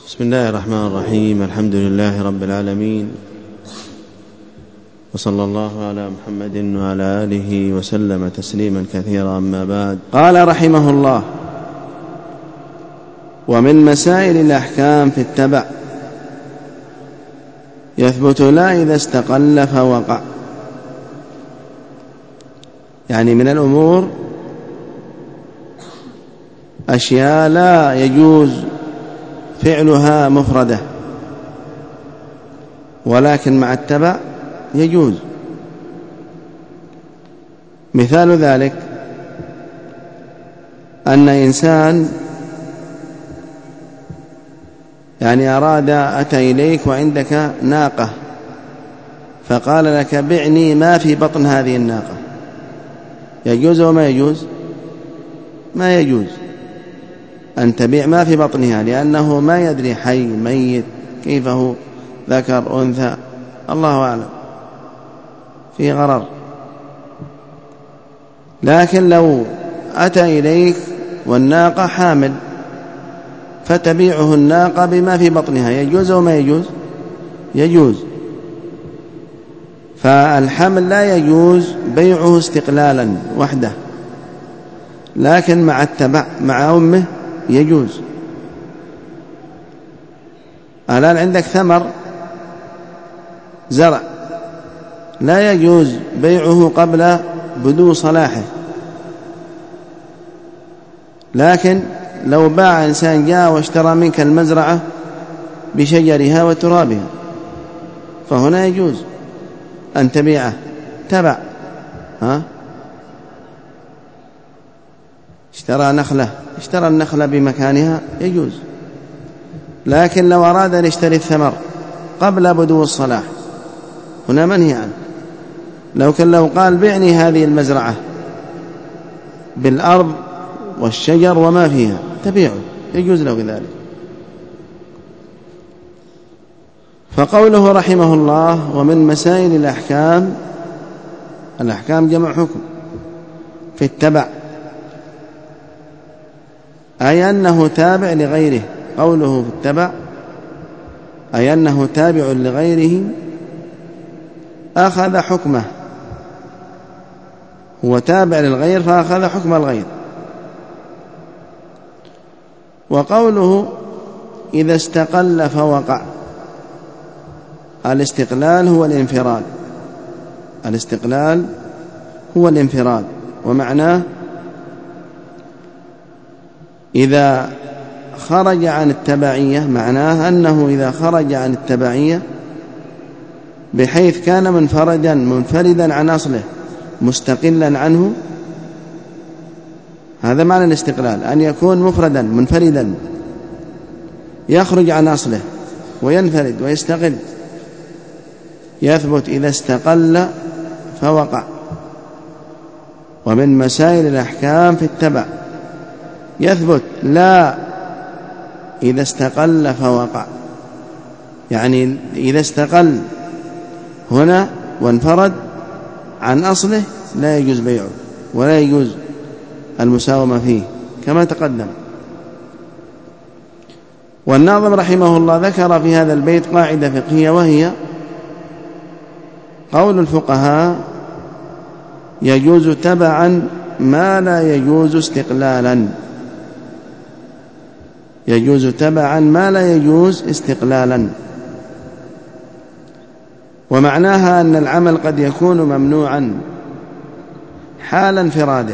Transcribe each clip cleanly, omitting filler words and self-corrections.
بسم الله الرحمن الرحيم. الحمد لله رب العالمين، وصلى الله على محمد وعلى آله وسلم تسليما كثيرا. أما بعد، قال رحمه الله: ومن مسائل الأحكام في التبع يثبت لا إذا استقل فوقع. يعني من الأمور أشياء لا يجوز فعلها مفردة، ولكن مع التبع يجوز. مثال ذلك أن إنسان أتى إليك وعندك ناقة، فقال لك: بعني ما في بطن هذه الناقة. يجوز وما يجوز؟ ما يجوز أن تبيع ما في بطنها، لأنه ما يدري حي ميت كيف هو، ذكر أنثى، الله أعلم، في غرر. لكن لو أتى إليك والناقة حامل فتبيعه الناقة بما في بطنها، يجوز وما يجوز؟ يجوز. فالحمل لا يجوز بيعه استقلالا وحده، لكن مع التبع مع أمه يجوز. الآن عندك ثمر زرع، لا يجوز بيعه قبل بدو صلاحه، لكن لو باع إنسان جاء واشترى منك المزرعة بشجرها وترابها، فهنا يجوز أن تبيعه تبع. اشترى النخلة بمكانها يجوز. لكن لو أراد أن يشتري الثمر قبل بدو الصلاح، هنا منهي عنه. لو قال: بعني هذه المزرعة بالأرض والشجر وما فيها، تبيعه، يجوز له ذلك. فقوله رحمه الله: ومن مسائل الأحكام، الأحكام جمع حكم، في التبع، أي أنه تابع لغيره. قوله في التبع أي أنه تابع لغيره، أخذ حكمه، هو تابع للغير فأخذ حكم الغير. وقوله إذا استقل فوقع، الاستقلال هو الانفراد، الاستقلال هو الانفراد، ومعناه إذا خرج عن التبعية، معناه أنه إذا خرج عن التبعية بحيث كان منفردا عن أصله مستقلا عنه، هذا معنى الاستقلال، أن يكون مفردا منفردا يخرج عن أصله وينفرد ويستقل، يثبت إذا استقل فوقع. ومن مسائل الأحكام في التبع يثبت لا إذا استقل فوقع، يعني إذا استقل هنا وانفرد عن أصله لا يجوز بيعه ولا يجوز المساومة فيه كما تقدم. والناظم رحمه الله ذكر في هذا البيت قاعدة فقهية، وهي قول الفقهاء: يجوز تبعا ما لا يجوز استقلالا، يجوز تبعا ما لا يجوز استقلالا. ومعناها أن العمل قد يكون ممنوعا حال انفراده،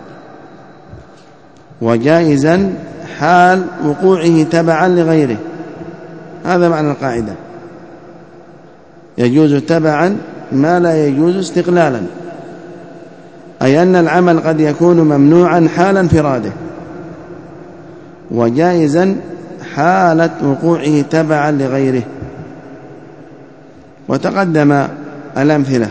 وجائزا حال وقوعه تبعا لغيره. هذا معنى القاعدة: يجوز تبعا ما لا يجوز استقلالا، أي أن العمل قد يكون ممنوعا حال انفراده، وجائزا حالة وقوعه تبعا لغيره. وتقدم الأمثلة.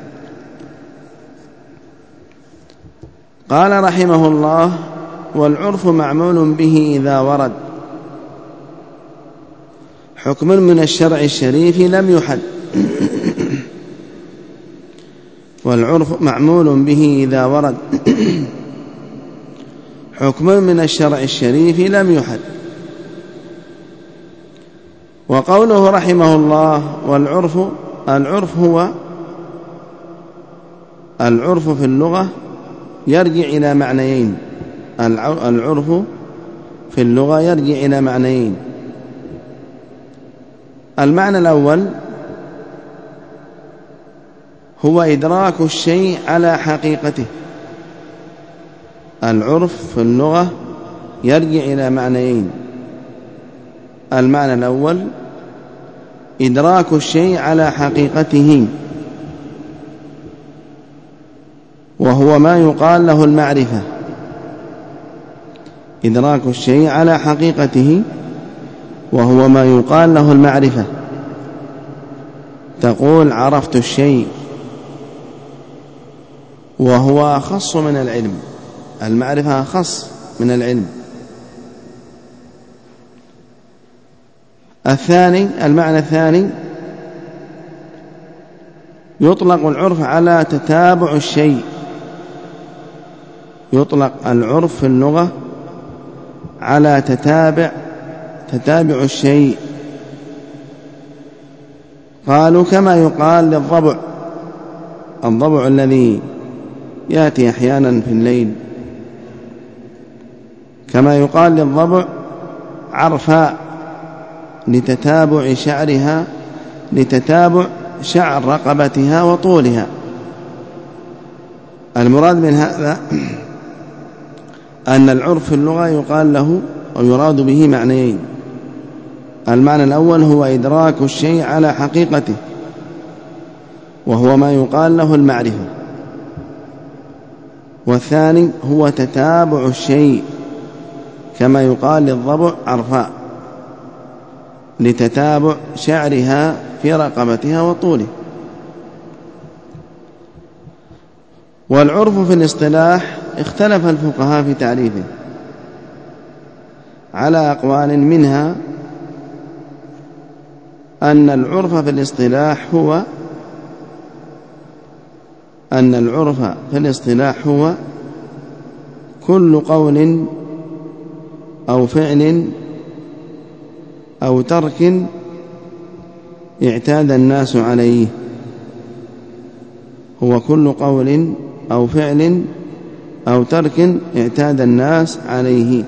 قال رحمه الله: والعرف معمول به إذا ورد حكم من الشرع الشريف لم يحد. والعرف معمول به إذا ورد حكم من الشرع الشريف لم يحد. وقوله رحمه الله العرف في اللغة يرجع إلى معنيين. العرف في اللغة يرجع إلى معنيين. المعنى الأول هو إدراك الشيء على حقيقته. العرف في اللغة يرجع إلى معنيين. المعنى الأول إدراك الشيء على حقيقته، وهو ما يقال له المعرفة. إدراك الشيء على حقيقته وهو ما يقال له المعرفة. تقول عرفت الشيء، وهو أخص من العلم. المعرفة أخص من العلم. المعنى الثاني يطلق العرف على تتابع الشيء. يطلق العرف في اللغة على تتابع الشيء. قالوا كما يقال للضبع، الضبع الذي يأتي أحيانا في الليل، كما يقال للضبع عرفاء لتتابع شعرها، لتتابع شعر رقبتها وطولها. المراد من هذا أن العرف في اللغة يقال له أو يراد به معنيين. المعنى الأول هو إدراك الشيء على حقيقته، وهو ما يقال له المعرفة. والثاني هو تتابع الشيء، كما يقال للضبع عرفاء لتتابع شعرها في رقبتها وطوله. والعرف في الاصطلاح اختلف الفقهاء في تعريفه على أقوال، منها أن العرف في الاصطلاح هو كل قول أو فعل أو ترك اعتاد الناس عليه. هو كل قول أو فعل أو ترك اعتاد الناس عليه.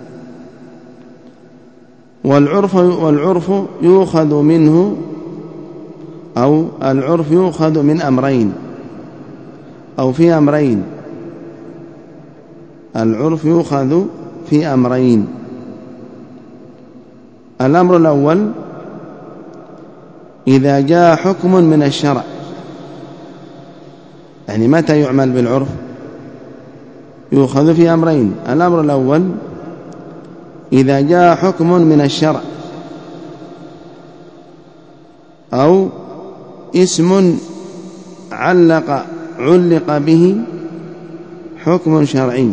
والعرف يؤخذ منه، أو العرف يؤخذ من أمرين أو في أمرين. العرف يؤخذ في أمرين. الأمر الأول إذا جاء حكم من الشرع. يعني متى يعمل بالعرف؟ يؤخذ في أمرين. الأمر الأول إذا جاء حكم من الشرع، أو اسم علق به حكم شرعي.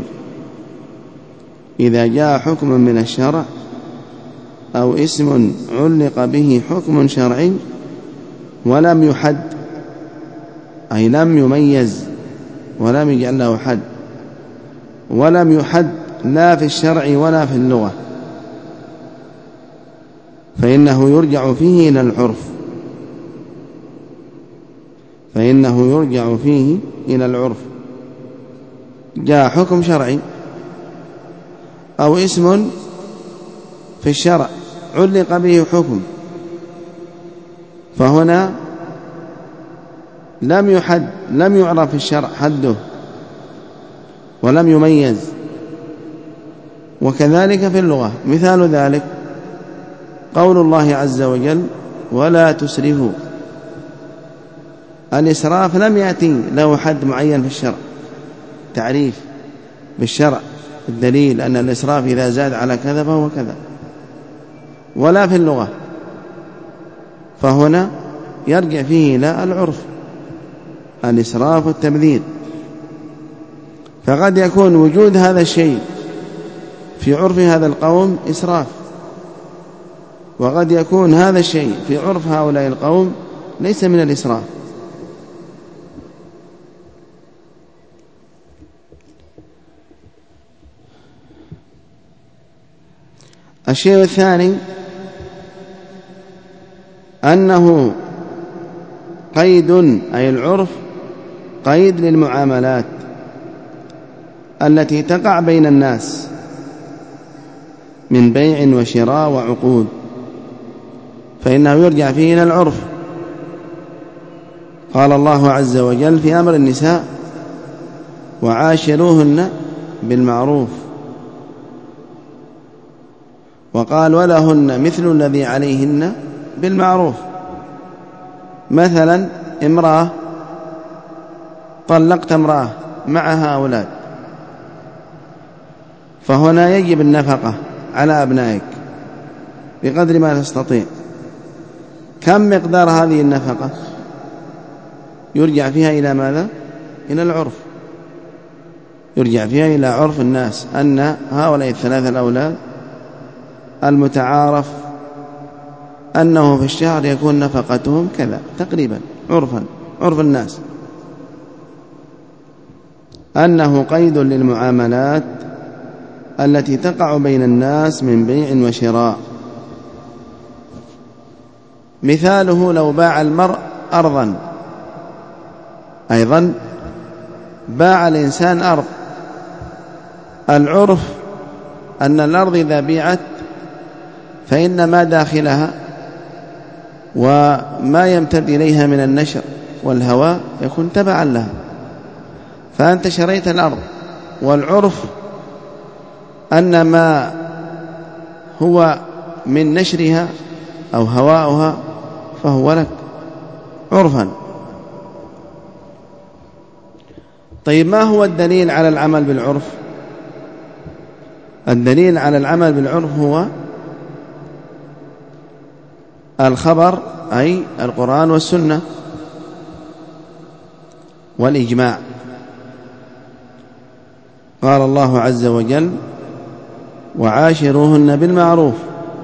إذا جاء حكم من الشرع أو اسم علق به حكم شرعي ولم يحد، أي لم يميز ولم يجعل له حد، ولم يحد لا في الشرع ولا في اللغة، فإنه يرجع فيه إلى العرف. جاء حكم شرعي أو اسم في الشرع علق به حكم، فهنا لم يعرف في الشرع حده ولم يميز. وكذلك في اللغة. مثال ذلك قول الله عز وجل ولا تسرفوا. الإسراف لم يأتي له حد معين في الشرع، تعريف بالشرع الدليل أن الإسراف إذا زاد على كذا فهو كذا، ولا في اللغة. فهنا يرجع فيه إلى العرف، الإسراف والتبذير. فقد يكون وجود هذا الشيء في عرف هذا القوم إسراف، وقد يكون هذا الشيء في عرف هؤلاء القوم ليس من الإسراف. الشيء الثاني أنه قيد، أي العرف قيد للمعاملات التي تقع بين الناس من بيع وشراء وعقود، فإنه يرجع فيه إلى العرف. قال الله عز وجل في أمر النساء: وعاشروهن بالمعروف، وقال: ولهن مثل الذي عليهن بالمعروف. مثلا امرأة طلقت امرأة معها أولاد، فهنا يجب النفقة على أبنائك بقدر ما تستطيع. كم مقدار هذه النفقة؟ يرجع فيها إلى ماذا؟ إلى العرف، يرجع فيها إلى عرف الناس، أن هؤلاء الثلاثة الأولاد المتعارف أنه في الشهر يكون نفقتهم كذا تقريبا، عرف الناس، أنه قيد للمعاملات التي تقع بين الناس من بيع وشراء. مثاله: لو باع المرء أرضا، أيضا باع الإنسان أرض، العرف أن الأرض إذا بيعت فإن ما داخلها وما يمتد إليها من النشر والهواء يكون تبعا لها، فأنت شريت الأرض، والعرف أن ما هو من نشرها أو هواؤها فهو لك عرفا. طيب، ما هو الدليل على العمل بالعرف؟ الدليل على العمل بالعرف هو الخبر، أي القرآن والسنة والإجماع. قال الله عز وجل: وعاشروهن بالمعروف،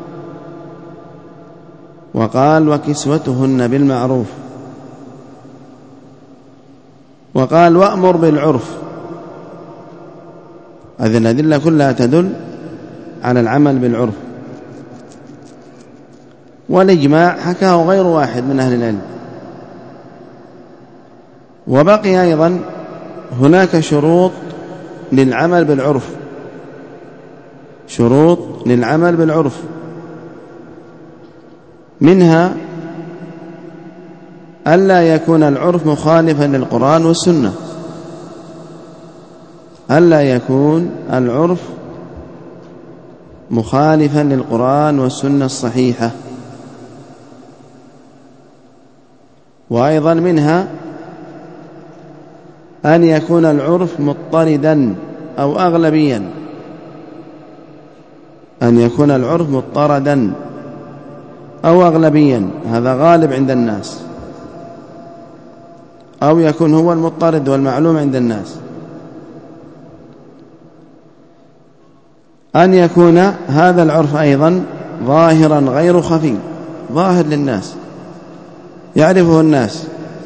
وقال: وكسوتهن بالمعروف، وقال: وأمر بالعرف. هذه الأدلة كلها تدل على العمل بالعرف. والإجماع حكاه غير واحد من أهل العلم. وبقي أيضا هناك شروط للعمل بالعرف، شروط للعمل بالعرف، منها ألا يكون العرف مخالفا للقرآن والسنة، ألا يكون العرف مخالفا للقرآن والسنة الصحيحة. وأيضا منها أن يكون العرف مضطردا أو أغلبيا، أن يكون العرف مضطردا أو أغلبيا، هذا غالب عند الناس، أو يكون هو المضطرد والمعلوم عند الناس. أن يكون هذا العرف أيضا ظاهرا غير خفي، ظاهر للناس يعرفه الناس.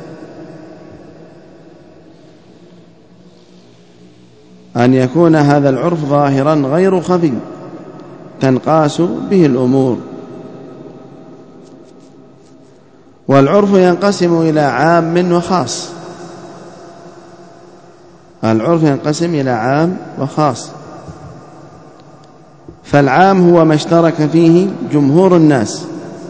أن يكون هذا العرف ظاهرا غير خفي تنقاس به الأمور. والعرف ينقسم إلى عام وخاص، العرف ينقسم إلى عام وخاص. فالعام هو ما اشترك فيه جمهور الناس،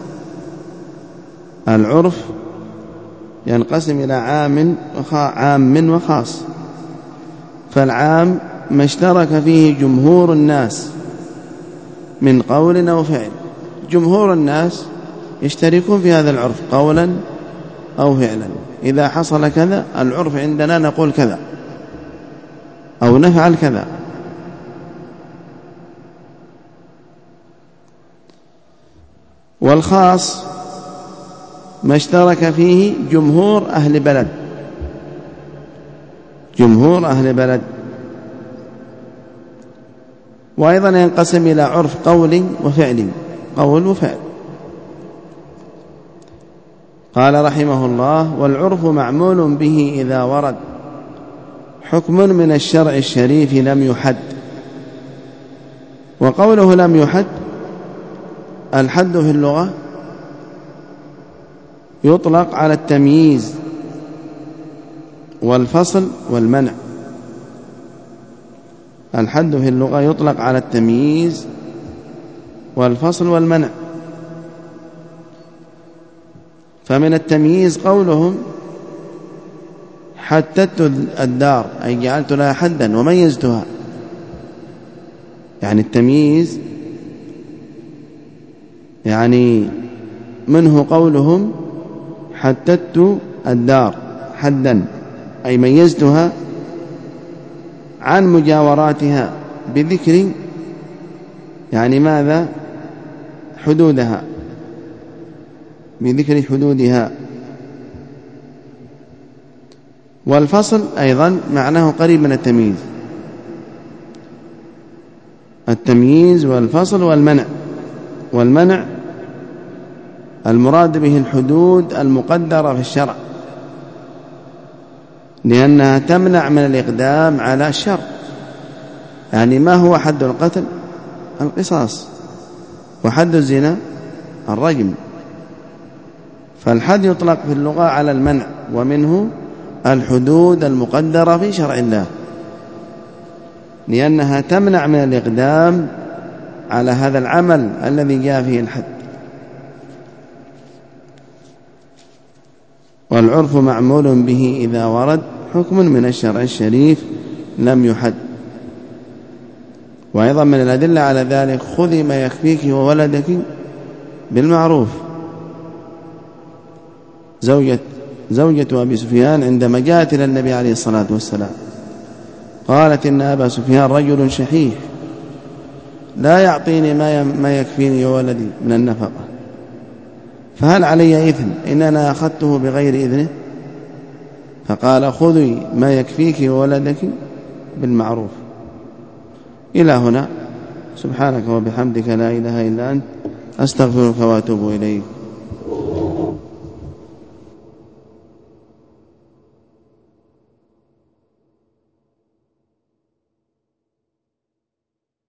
العرف ينقسم إلى عام وخاص. فالعام ما اشترك فيه جمهور الناس من قول أو فعل، جمهور الناس يشتركون في هذا العرف قولا أو فعلا، إذا حصل كذا العرف عندنا نقول كذا أو نفعل كذا. والخاص ما اشترك فيه جمهور أهل بلد، جمهور أهل بلد. وأيضا ينقسم إلى عرف قول وفعل، قول وفعل. قال رحمه الله: والعرف معمول به إذا ورد حكم من الشرع الشريف لم يحد. وقوله لم يحد، الحد في اللغة يطلق على التمييز والفصل والمنع. الحد في اللغة يطلق على التمييز والفصل والمنع. فمن التمييز قولهم حددت الدار، أي جعلت لها حدا وميزتها. يعني التمييز يعني منه قولهم حددت الدار حدا، أي ميزتها عن مجاوراتها بذكر يعني ماذا؟ حدودها، بذكر حدودها. والفصل أيضا معناه قريب من التمييز، التمييز والفصل والمنع. والمنع المراد به الحدود المقدرة في الشرع، لأنها تمنع من الإقدام على الشر. يعني ما هو حد القتل؟ القصاص. وحد الزنا الرجم. فالحد يطلق في اللغة على المنع، ومنه الحدود المقدرة في شرع الله، لأنها تمنع من الإقدام على هذا العمل الذي جاء فيه الحد. والعرف معمول به إذا ورد حكم من الشرع الشريف لم يحد. وأيضا من الأدلة على ذلك خذي ما يكفيك وولدك بالمعروف. زوجة أبي سفيان عندما جاءت إلى النبي عليه الصلاة والسلام قالت إن أبا سفيان رجل شحيح لا يعطيني ما يكفيني وولدي من النفقة، فهل علي إثم إن أنا أخذته بغير إذنه؟ فقال خذي ما يكفيك وولدك بالمعروف. إلى هنا. سبحانك وبحمدك لا إله إلا أنت أستغفرك وأتوب إليك.